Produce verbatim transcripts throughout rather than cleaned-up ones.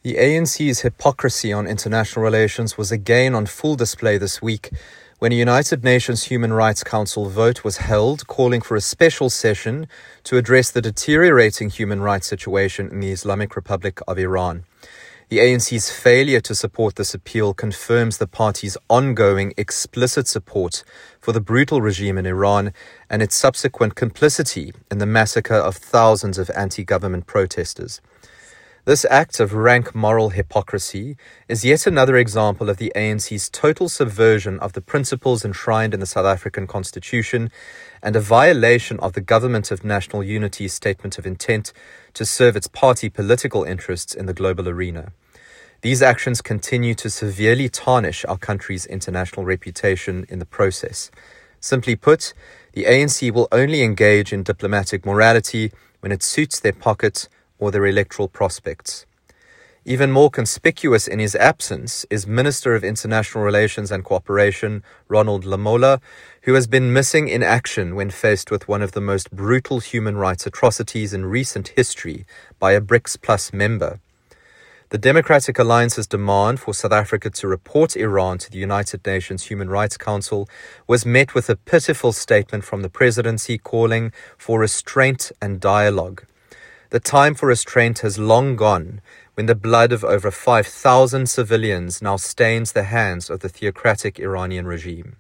The A N C's hypocrisy on international relations was again on full display this week when a United Nations Human Rights Council vote was held calling for a special session to address the deteriorating human rights situation in the Islamic Republic of Iran. The A N C's failure to support this appeal confirms the party's ongoing explicit support for the brutal regime in Iran and its subsequent complicity in the massacre of thousands of anti-government protesters. This act of rank moral hypocrisy is yet another example of the A N C's total subversion of the principles enshrined in the South African Constitution and a violation of the Government of National Unity's statement of intent to serve its party political interests in the global arena. These actions continue to severely tarnish our country's international reputation in the process. Simply put, the A N C will only engage in diplomatic morality when it suits their pocket or their electoral prospects. Even more conspicuous in his absence is Minister of International Relations and Cooperation, Ronald Lamola, who has been missing in action when faced with one of the most brutal human rights atrocities in recent history by a BRICS Plus member. The Democratic Alliance's demand for South Africa to report Iran to the United Nations Human Rights Council was met with a pitiful statement from the presidency calling for restraint and dialogue. The time for restraint has long gone when the blood of over five thousand civilians now stains the hands of the theocratic Iranian regime.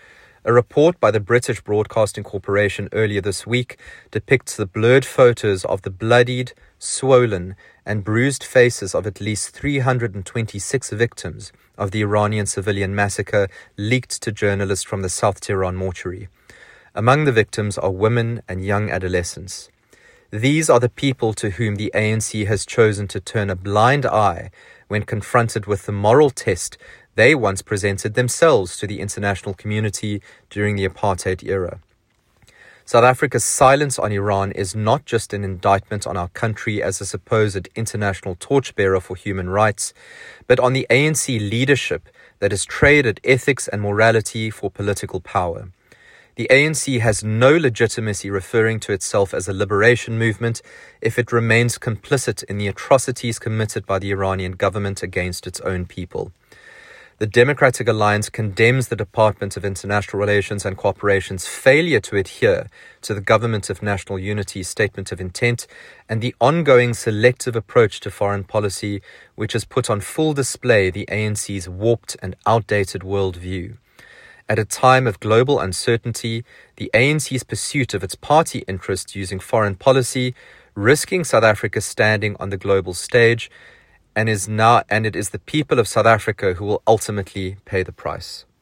A report by the British Broadcasting Corporation earlier this week depicts the blurred photos of the bloodied, swollen, and bruised faces of at least three hundred twenty-six victims of the Iranian civilian massacre leaked to journalists from the South Tehran mortuary. Among the victims are women and young adolescents. These are the people to whom the A N C has chosen to turn a blind eye when confronted with the moral test they once presented themselves to the international community during the apartheid era. South Africa's silence on Iran is not just an indictment on our country as a supposed international torchbearer for human rights, but on the A N C leadership that has traded ethics and morality for political power. The A N C has no legitimacy referring to itself as a liberation movement if it remains complicit in the atrocities committed by the Iranian government against its own people. The Democratic Alliance condemns the Department of International Relations and Cooperation's failure to adhere to the Government of National Unity's statement of intent and the ongoing selective approach to foreign policy, which has put on full display the A N C's warped and outdated worldview. At a time of global uncertainty, the A N C's pursuit of its party interests using foreign policy, risking South Africa's standing on the global stage, and is now and it is the people of South Africa who will ultimately pay the price.